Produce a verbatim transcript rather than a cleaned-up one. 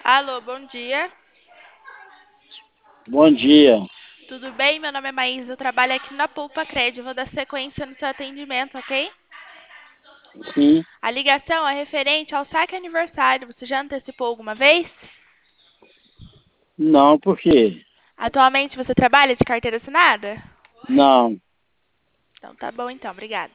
Alô, bom dia. Bom dia. Tudo bem? Meu nome é Maísa, eu trabalho aqui na Pulpa Cred. Vou dar sequência no seu atendimento, ok? Sim, A ligação é referente ao saque aniversário. Você já antecipou alguma vez? não, por quê? Atualmente você trabalha de carteira assinada? Não. Então tá bom então, obrigada.